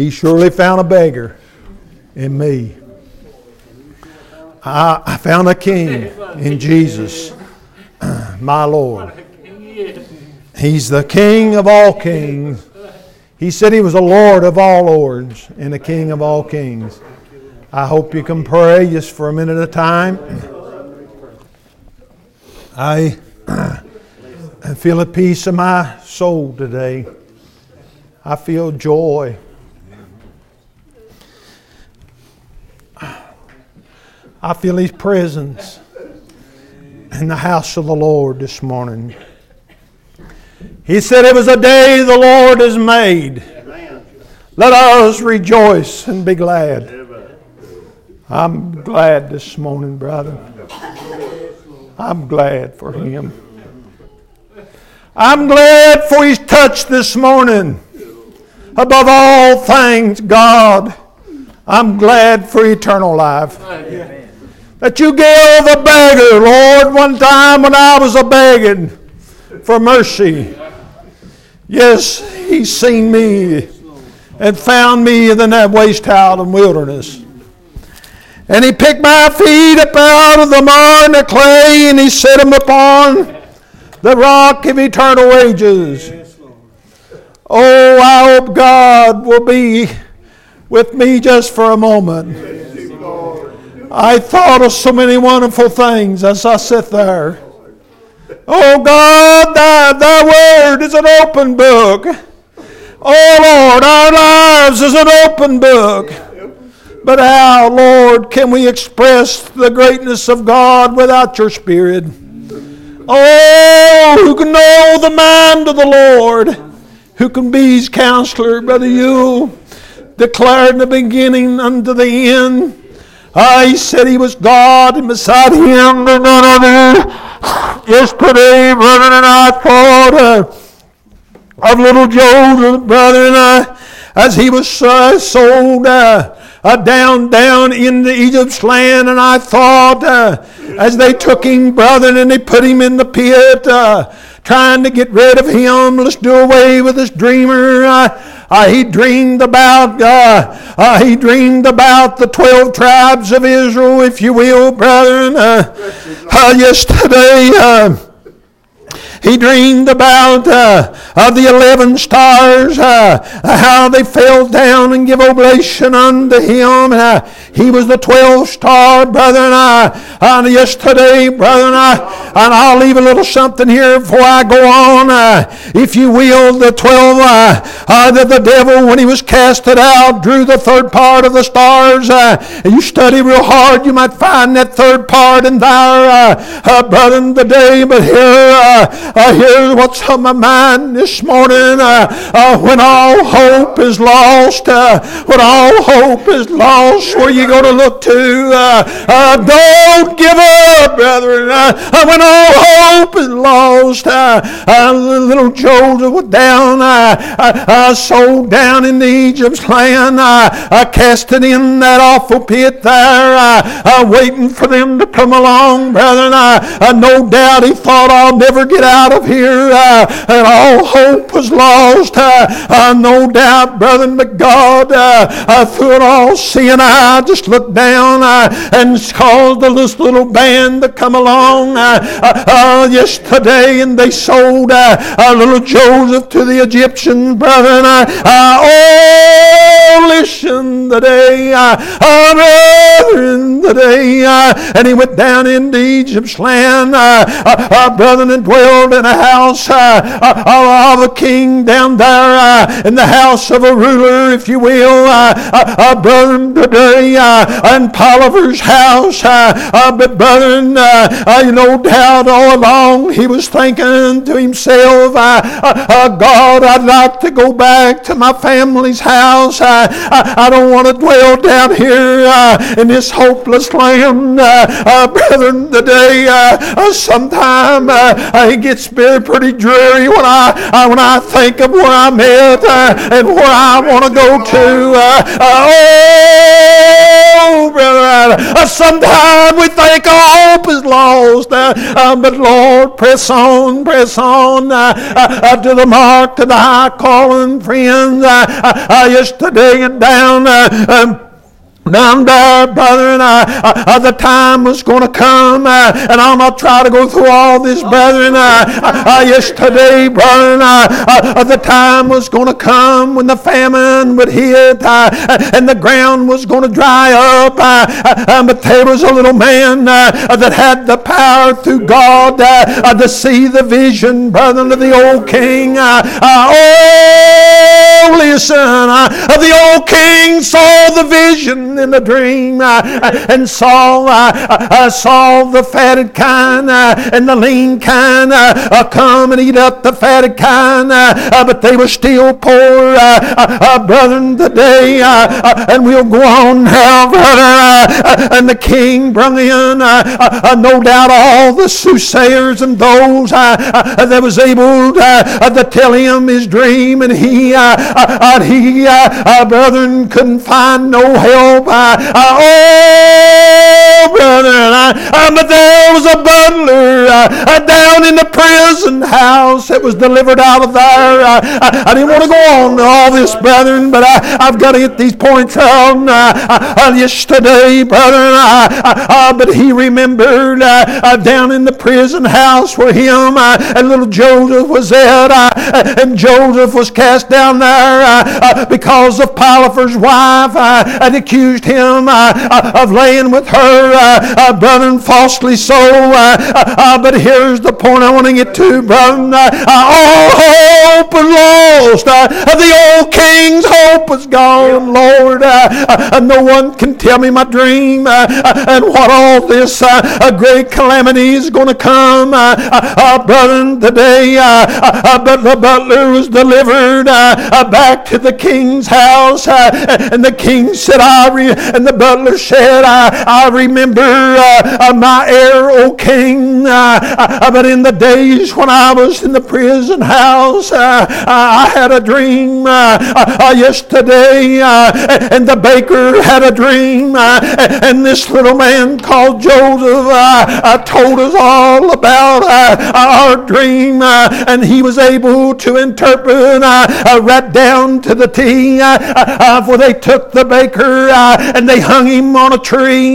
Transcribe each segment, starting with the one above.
He surely found a beggar in me. I found a king in Jesus, my Lord. He's the King of all kings. He said He was the Lord of all lords and the King of all kings. I hope you can pray just for a minute at a time. I feel a peace in my soul today. I feel joy. I feel His presence in the house of the Lord this morning. He said it was a day the Lord has made. Let us rejoice and be glad. I'm glad this morning, brother. I'm glad for Him. I'm glad for His touch this morning. Above all things, God, I'm glad for eternal life. That you gave a beggar, Lord, one time when I was a begging for mercy. Yes, He's seen me and found me in that waste out and wilderness. And He picked my feet up out of the mud and the clay, and He set them upon the rock of eternal ages. Oh, I hope God will be with me just for a moment. I thought of so many wonderful things as I sit there. Oh God, thy word is an open book. Oh Lord, our lives is an open book. But how, Lord, can we express the greatness of God without your Spirit? Oh, who can know the mind of the Lord? Who can be His counselor? Brother, you declared in the beginning unto the end. He said He was God, and beside Him there none other. Yesterday, brother, and I thought of little Joseph, brother, and I, as he was sold down into Egypt's land, and I thought as they took him, brother, and they put him in the pit, trying to get rid of him, let's do away with this dreamer. He dreamed about the 12 tribes of Israel, if you will, brethren. Yesterday, he dreamed about the 11 stars, how they fell down and give oblation unto Him. He was the 12th star, brother. And yesterday, brother, and I'll leave a little something here before I go on. If you will, the 12, the devil, when he was casted out, drew the third part of the stars. You study real hard, you might find that third part in there, brother, today. But here's what's on my mind this morning. When all hope is lost, where you going to look to? Don't give up, brethren. When all hope is lost, little Joseph was down, sold down in Egypt's land, casted in that awful pit there, waiting for them to come along, brethren. No doubt he thought, I'll never get out of here, and all hope was lost. No doubt, brethren, but God, through it all, seeing I just looked down and caused this little band to come along yesterday, and they sold little Joseph to the Egyptians, brethren. Oh, listen today, brethren, today, and he went down into Egypt's land, brethren, and dwelled in a house of a king down there, in the house of a ruler, if you will, brethren, today, in Potiphar's house. But brethren, no doubt all along he was thinking to himself, God, I'd like to go back to my family's house. I don't want to dwell down here in this hopeless land. Brethren, today, sometime it gets pretty dreary when I think of where I'm at and where I want to go to. know, brother. Sometimes we think our hope is lost. But Lord, press on to the mark, to the high calling, friends. Yesterday and down there, brother, and the time was going to come, and I'll not try to go through all this, brethren. Yesterday, brother, the time was going to come when the famine would hit, and the ground was going to dry up. But there was a little man that had the power through God to see the vision, brother, of the old king. Listen, the old king saw the vision in the dream, and saw the fatted kind and the lean kind come and eat up the fatted kind, but they were still poor, brethren, today. And we'll go on now, brother. And the king brought in, no doubt, all the soothsayers and those that was able to tell him his dream, and he brethren, couldn't find no help. But there was a butler down in the prison house that was delivered out of there. I didn't want to go on to all this, brethren, but I've got to get these points on. Yesterday, brethren, but he remembered down in the prison house where him and little Joseph was at, and Joseph was cast down there because of Potiphar's wife had accused him of laying with her, brethren, falsely so. But here's the point I want to get to, brethren. All hope is lost. The old king's hope is gone, Lord. No one can tell me my dream and what all this great calamity is going to come, brethren, today. But the butler was delivered back to the king's house, and the king said, and the butler said, I remember my heir, O king, but in the days when I was in the prison house, I had a dream yesterday, and the baker had a dream, and this little man called Joseph told us all about our dream, and he was able to interpret right down to the T, for they took the baker and they hung him on a tree.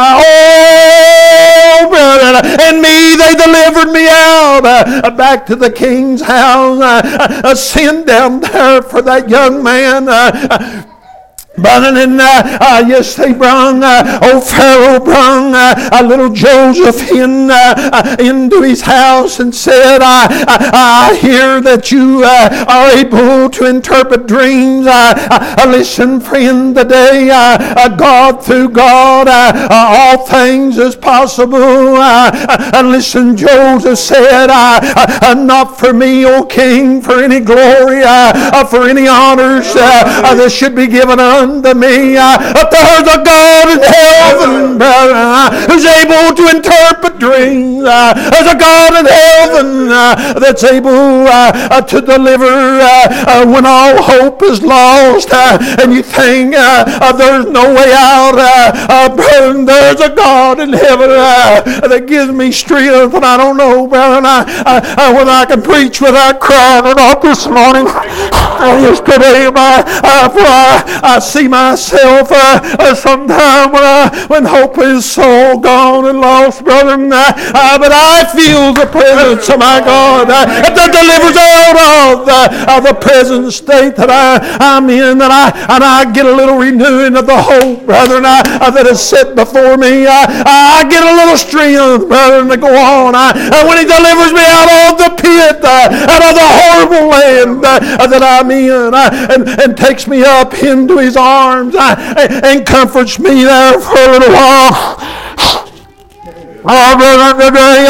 Oh, brother, and me, they delivered me out back to the king's house. Send down there for that young man. Brother, and yes, they brung, Pharaoh brung little Joseph into his house and said, I hear that you are able to interpret dreams. Listen, friend, today, God, through God, all things is possible. Listen, Joseph said, not for me, O king, for any glory, for any honors that should be given unto me. But there's a God in heaven, brother, who's able to interpret dreams. There's a God in heaven that's able to deliver when all hope is lost and you think there's no way out. Brother, there's a God in heaven that gives me strength, and I don't know, brother, whether I can preach without crying or not this morning. Yesterday, I see myself sometime when hope is so gone and lost, brother. But I feel the presence of my God that delivers out of the present state that I'm in, and I get a little renewing of the hope, brother, that is set before me. I get a little strength, brother, to go on. When He delivers me out of the pit, out of the horrible land that I'm in, and takes me up into His arms and comforts me there for a little while. Oh, brother, today,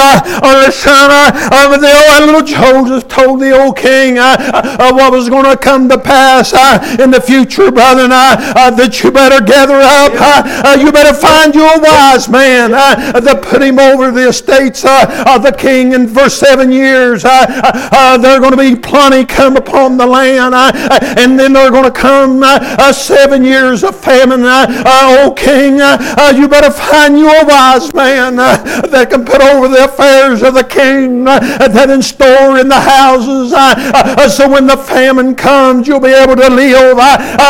the little Joseph told the old king what was going to come to pass in the future, brother, that you better gather up. You better find you a wise man to put him over the estates of the king. And for 7 years, there are going to be plenty come upon the land. And then there are going to come 7 years of famine. Oh, king, you better find you a wise man that can put over the affairs of the king, that in store in the houses, so when the famine comes, you'll be able to live.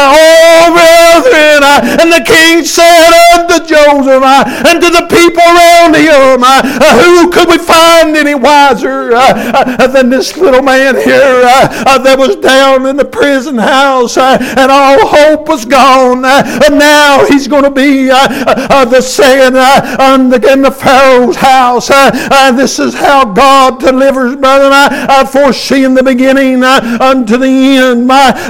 Oh, brethren, and the king said unto Joseph and to the people around him, who could we find any wiser than this little man here that was down in the prison house, and all hope was gone. And now he's going to be the second in the Pharaoh's house. This is how God delivers, brother. Foreseeing the beginning unto the end.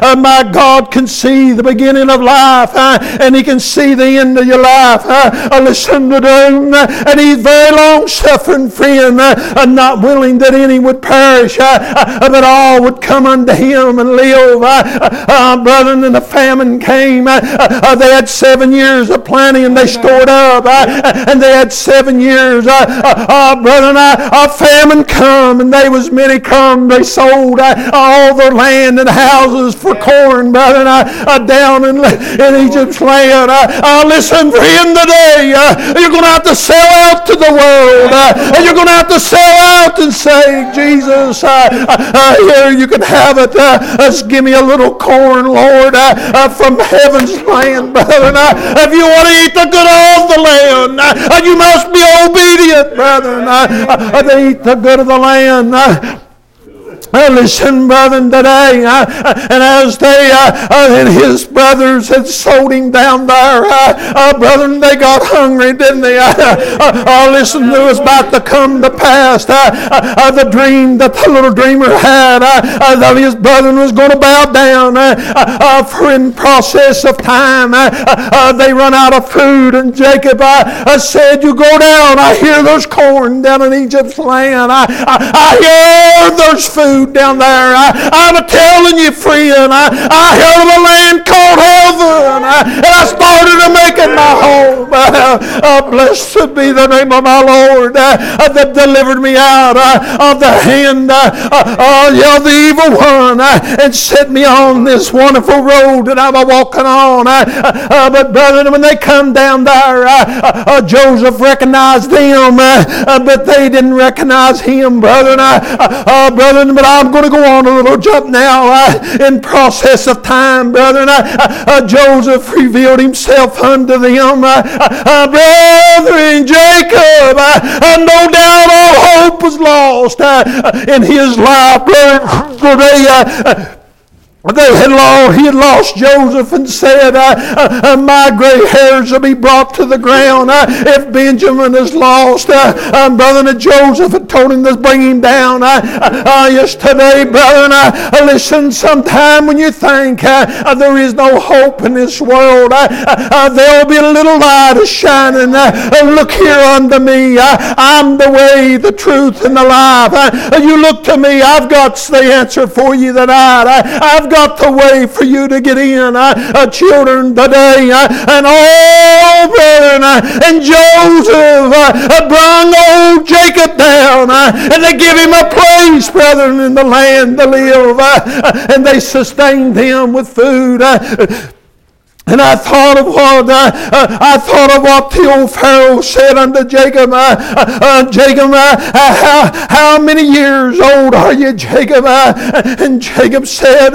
My God can see the beginning of life, and He can see the end of your life. Listen to Him, and He's very long-suffering, friend, not willing that any would perish, but all would come unto Him and live. Brother, and the famine came. They had 7 years of plenty, and they stored up, and they had 7 years. Brother, a famine come, and they was many come. They sold all their land and houses for corn, brother, down in Egypt's land. Listen, friend, today you're going to have to sell out to the world. You're going to have to sell out and say, Jesus, here you can have it. Just give me a little corn, Lord, from heaven's land, brother. If you want to eat the good of the land, you must be obedient, brother. They eat the good of the land. Listen, brother, today, and as they and his brothers had sold him down there, brother, they got hungry, didn't they? Listen, it was about to come to pass. The dream that the little dreamer had, that his brother was going to bow down. For in process of time, they run out of food, and Jacob said, "You go down. I hear there's corn down in Egypt's land. I hear there's food down there. I'm telling you, friend, I heard of a land called heaven, and I started to make it my home. Blessed be the name of my Lord that delivered me out of the hand of the evil one and set me on this wonderful road that I'm walking on." But brother, when they come down there, Joseph recognized them, but they didn't recognize him, brother. Brother, but I'm going to go on a little jump now. In process of time, brother, Joseph revealed himself unto them. Brethren, Jacob, no doubt all hope was lost in his life, brother. He had lost Joseph and said, "My gray hairs will be brought to the ground if Benjamin is lost." Brother, Joseph had told him to bring him down. Yesterday, brother, listen, sometime when you think there is no hope in this world, there will be a little light shining. Look here unto me. I'm the way, the truth, and the life. You look to me. I've got the answer for you tonight. I've got the way for you to get in, children, today. And all, brethren, and Joseph brought old Jacob down, and they give him a place, brethren, in the land to live, and they sustained him with food. And I thought of what the old Pharaoh said unto Jacob. Jacob, how many years old are you, Jacob? And Jacob said,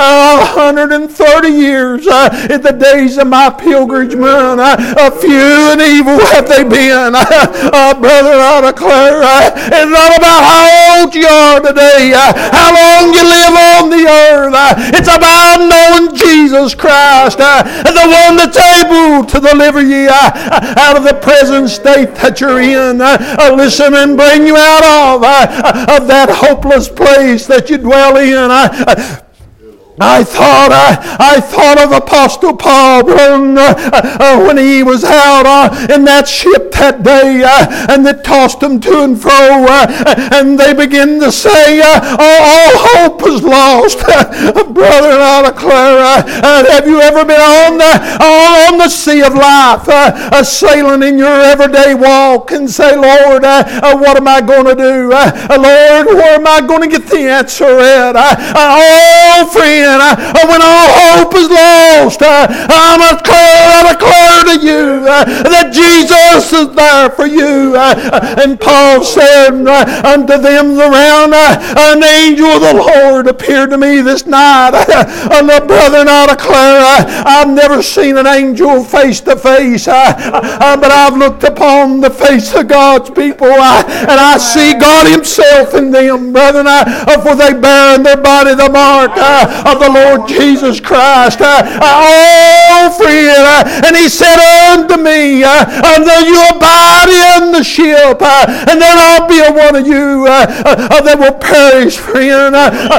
130 years in the days of my pilgrimage. Few and evil have they been. Brother, I declare, it's not about how old you are today, how long you live on the earth. It's about knowing Jesus Christ, the one that's able to deliver you out of the present state that you're in. Listen, and bring you out of that hopeless place that you dwell in. I thought of Apostle Paul when he was out in that ship that day, and they tossed him to and fro, and they began to say, all hope is lost. Brother, I declare, have you ever been on the sea of life, sailing in your everyday walk and say, Lord, what am I going to do? Lord, where am I going to get the answer at? Oh, friend, when all hope is lost, I declare to you that Jesus is there for you. And Paul said unto them around, an angel of the Lord appeared to me this night. Brethren, I declare, I've never seen an angel face to face, but I've looked upon the face of God's people, and I see God Himself in them, brethren, for they bear in their body the mark of the Lord Jesus Christ. Oh, friend, and He said unto me, you abide in the ship, and then I'll be one of you that will perish, friend.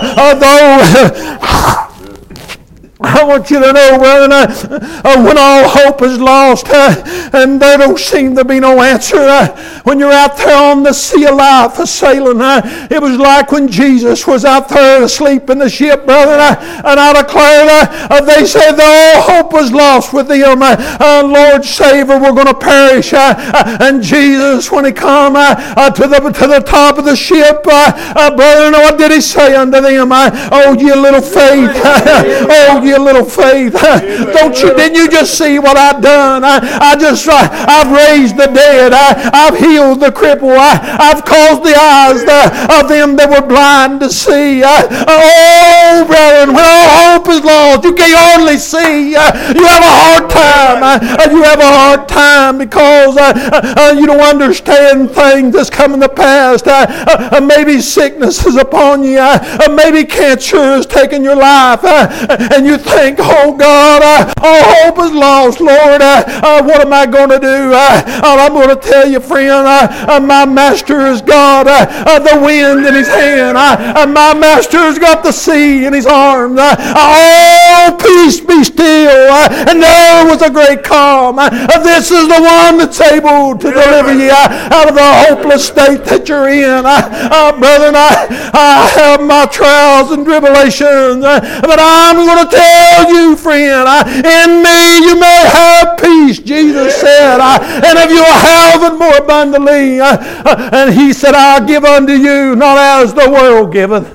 I want you to know, brother, when all hope is lost and there don't seem to be no answer, when you're out there on the sea of life sailing, it was like when Jesus was out there asleep in the ship, brother, and I declare, they said that all hope was lost with them. Lord, Savior, we're going to perish. And Jesus, when He come to the top of the ship, brother, what did He say unto them? Oh, ye little faith. Oh, you little faith. Didn't you just see what I've done? I've raised the dead. I've healed the cripple. I've caused the eyes of them that were blind to see. Oh, brethren, when all hope is lost, you can hardly see. You have a hard time. You have a hard time because you don't understand things that's coming to pass. Maybe sickness is upon you. Maybe cancer has taken your life. And you think, oh God, all hope is lost, Lord. What am I going to do? I'm going to tell you, friend, my master has got the wind in his hand. My master has got the sea in his arms. Oh, peace be still. And there was a great calm. This is the one that's able to deliver you out of the hopeless state that you're in. Brethren, I have my trials and tribulations, but I'm going to tell you, friend, in me you may have peace, Jesus said, and if you have it more abundantly, and He said, I'll give unto you not as the world giveth.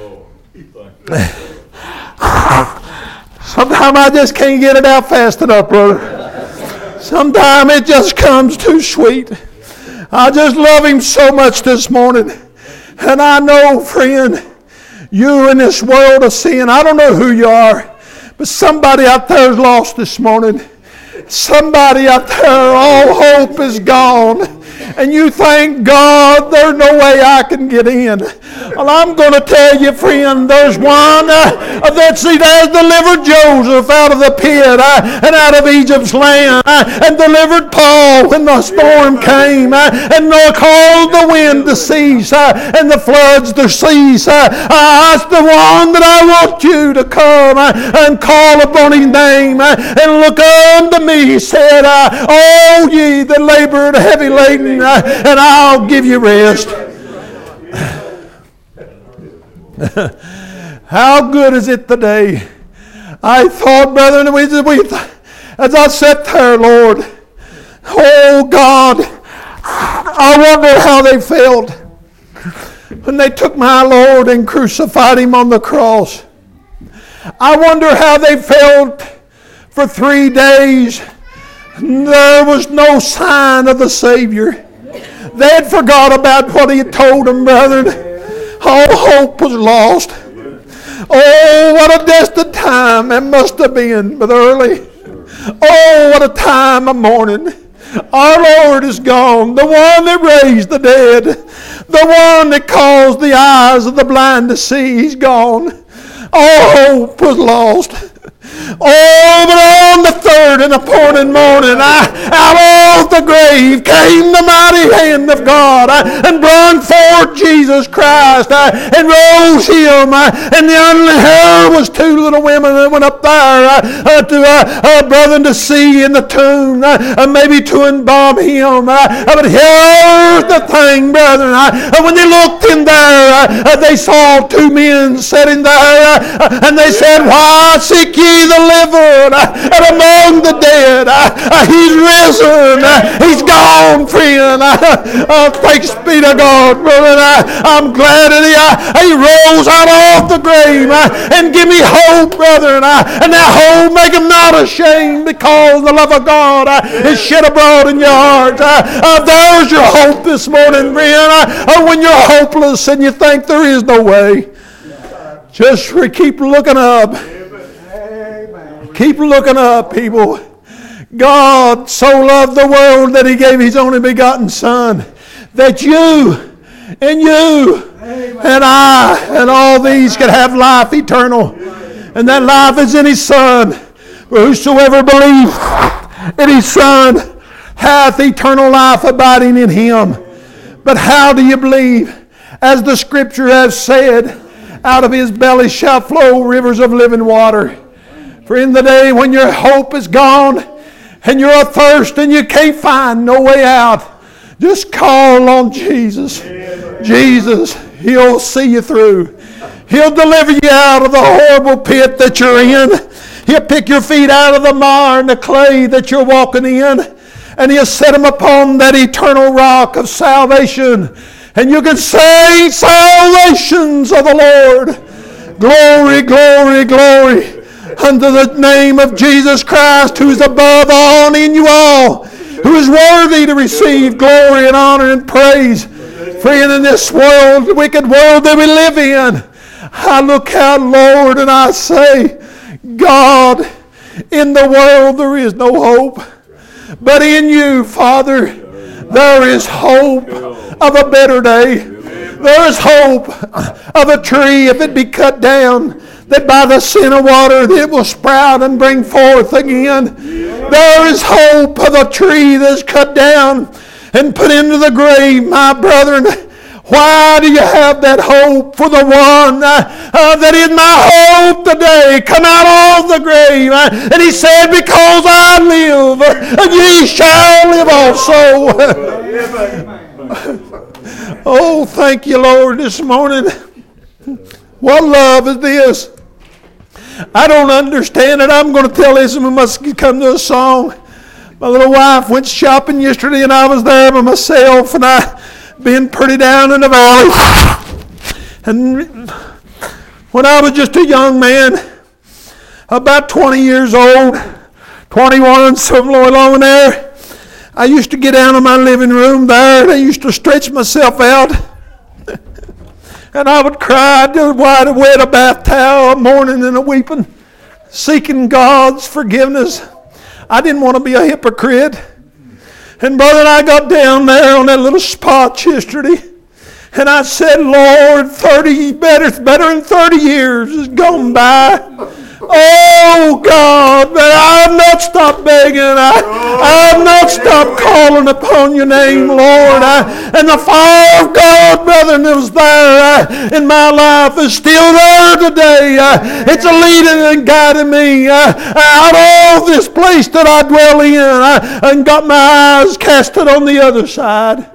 Sometimes I just can't get it out fast enough, brother. Sometimes it just comes too sweet. I just love Him so much this morning. And I know, friend, you in this world of sin, I don't know who you are, but somebody out there is lost this morning. Somebody out there, all hope is gone. And you think, God, there's no way I can get in. Well, I'm going to tell you, friend, there's one that has delivered Joseph out of the pit and out of Egypt's land and delivered Paul when the storm came and caused the wind to cease and the floods to cease. That's the one that I want you to come and call upon His name and look unto me. He said, all ye that labor heavy laden, and I'll give you rest. How good is it today? I thought, brethren, as I sat there, Lord, oh God, I wonder how they felt when they took my Lord and crucified Him on the cross. I wonder how they felt for 3 days. There was no sign of the Savior. They had forgot about what He had told them, brethren. All hope was lost. Oh, what a destined time it must have been, Brother Early. Oh, what a time of mourning. Our Lord is gone, the one that raised the dead, the one that caused the eyes of the blind to see. He's gone. All hope was lost. Oh, but on the third and appointed morning, out of of the grave came the mighty hand of God and brought forth Jesus Christ and rose him. And the only hair was two little women that went up there to brethren to see in the tomb, maybe to embalm him. But here's the thing, brethren. When they looked in there, they saw two men sitting there, and they said, "Why seek ye the living among the dead? He's risen. He's gone, friend." Thanks be to God, brother. I'm glad that he rose out of the grave and give me hope, brethren. And that hope make him not ashamed, because the love of God is shed abroad in your heart. There's your hope this morning, friend. When you're hopeless and you think there is no way, just keep looking up. Keep looking up, people. God so loved the world that he gave his only begotten Son, that you and I and all these could have life eternal. And that life is in his Son. For whosoever believes in his Son hath eternal life abiding in him. But how do you believe? As the Scripture has said, out of his belly shall flow rivers of living water. For in the day when your hope is gone and you're athirst and you can't find no way out, just call on Jesus. Jesus, he'll see you through. He'll deliver you out of the horrible pit that you're in. He'll pick your feet out of the mire and the clay that you're walking in, and he'll set them upon that eternal rock of salvation. And you can say, "Salvations of the Lord. Glory, glory, glory unto the name of Jesus Christ, who is above all and in you all, who is worthy to receive glory and honor and praise." Friend, in this world, wicked world that we live in, I look out, Lord, and I say, God, in the world there is no hope. But in you, Father, there is hope of a better day. There is hope of a tree, if it be cut down, that by the sin of water it will sprout and bring forth again. There is hope of a tree that's cut down and put into the grave, my brethren. Why do you have that hope? For the one that is my hope today come out of the grave. And he said, "Because I live, ye shall live also." Oh, thank you, Lord, this morning. What love is this? I don't understand it. I'm going to tell this, and we must come to a song. My little wife went shopping yesterday, and I was there by myself, and I been pretty down in the valley. And when I was just a young man, about 20 years old, 21, somewhere along there, I used to get down in my living room there, and I used to stretch myself out. And I would cry, I'd wet a bath towel, a mourning and a weeping, seeking God's forgiveness. I didn't want to be a hypocrite. And brother, I got down there on that little spot yesterday, and I said, Lord, better than 30 years has gone by. Oh God, but I've not stopped begging. I've not stopped calling upon your name, Lord. And the fire of God, brethren, that was there in my life is still there today. It's a leading and guiding me out of this place that I dwell in, and got my eyes casted on the other side.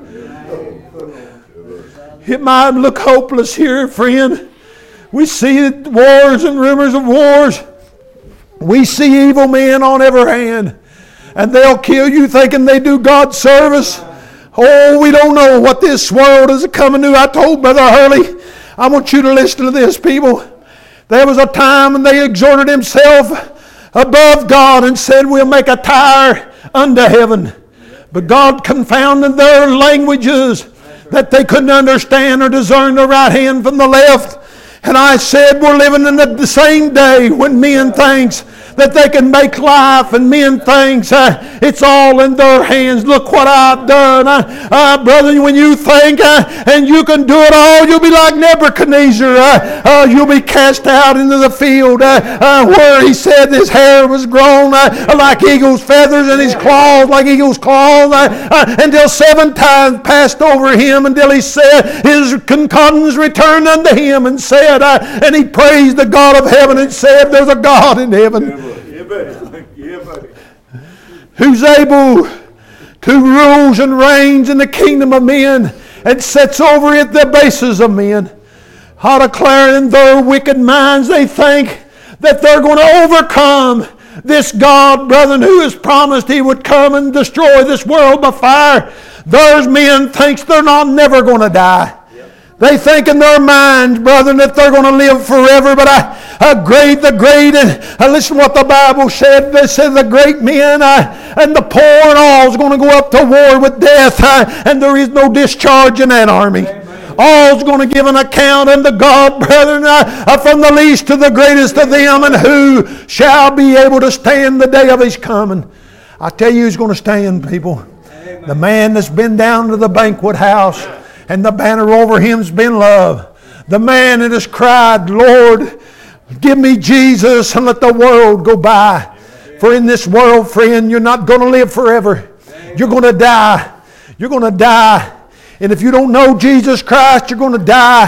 It might look hopeless here, friend. We see wars and rumors of wars. We see evil men on every hand. And they'll kill you thinking they do God's service. Oh, we don't know what this world is coming to. I told Brother Hurley, I want you to listen to this, people. There was a time when they exhorted himself above God and said, we'll make a tower unto heaven. But God confounded their languages that they couldn't understand or discern the right hand from the left. And I said, we're living in the same day when men thinks that they can make life, and men thinks it's all in their hands. Look what I've done. Brother, when you think and you can do it all, you'll be like Nebuchadnezzar. You'll be cast out into the field where he said his hair was grown like eagle's feathers and his claws like eagle's claws, until 7 times passed over him, until he said his concordance returned unto him and said, and he praised the God of heaven and said, there's a God in heaven who's able to rule and reigns in the kingdom of men and sets over it the bases of men. I declare in their wicked minds they think that they're going to overcome this God, brethren, who has promised He would come and destroy this world by fire. Those men thinks they're never going to die. They think in their minds, brethren, that they're going to live forever. But the great, and listen to what the Bible said. They said the great men and the poor and all is going to go up to war with death. And there is no discharge in that army. All's going to give an account unto God, brethren, from the least to the greatest of them. And who shall be able to stand the day of His coming? I tell you who's going to stand, people. Amen. The man that's been down to the banquet house, and the banner over him's been love. The man that has cried, Lord, give me Jesus and let the world go by. For in this world, friend, you're not going to live forever. You're going to die. You're going to die. And if you don't know Jesus Christ, you're going to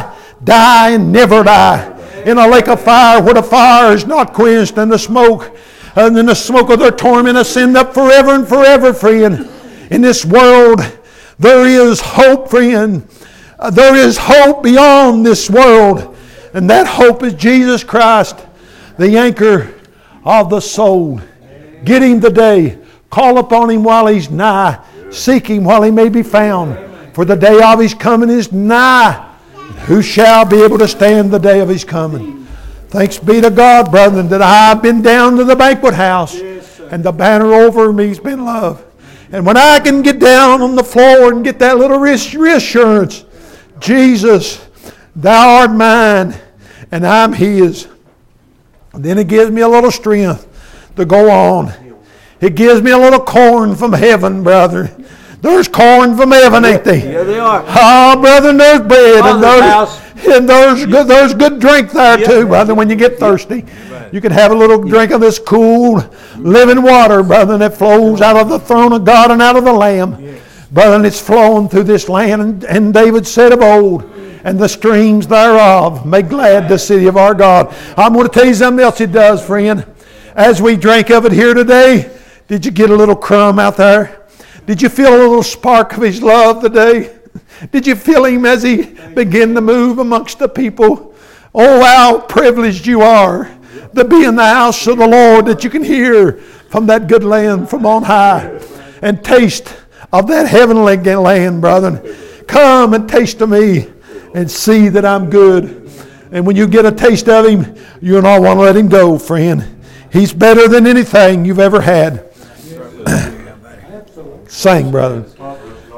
die and never die. In a lake of fire where the fire is not quenched, and the smoke of their torment ascend up forever and forever, friend. In this world, there is hope, friend. There is hope beyond this world. And that hope is Jesus Christ, the anchor of the soul. Get Him today. Call upon Him while He's nigh. Seek Him while He may be found. For the day of His coming is nigh. Who shall be able to stand the day of His coming? Thanks be to God, brethren, that I've been down to the banquet house, and the banner over me's been love. And when I can get down on the floor and get that little reassurance, Jesus, Thou art mine, and I'm His. Then it gives me a little strength to go on. It gives me a little corn from heaven, brother. There's corn from heaven, ain't they? Yeah, they are. Oh, brother, there's bread, and there's good drink there too, brother, when you get thirsty. You can have a little drink of this cool, living water, brother, that flows out of the throne of God and out of the Lamb. Brother, and it's flowing through this land. And David said of old, and the streams thereof make glad the city of our God. I'm going to tell you something else it does, friend. As we drank of it here today, did you get a little crumb out there? Did you feel a little spark of His love today? Did you feel Him as He began to move amongst the people? Oh, how privileged you are to be in the house of the Lord, that you can hear from that good land from on high and taste of that heavenly land, brethren. Come and taste of me and see that I'm good. And when you get a taste of Him, you'll not want to let Him go, friend. He's better than anything you've ever had. Sing, brother.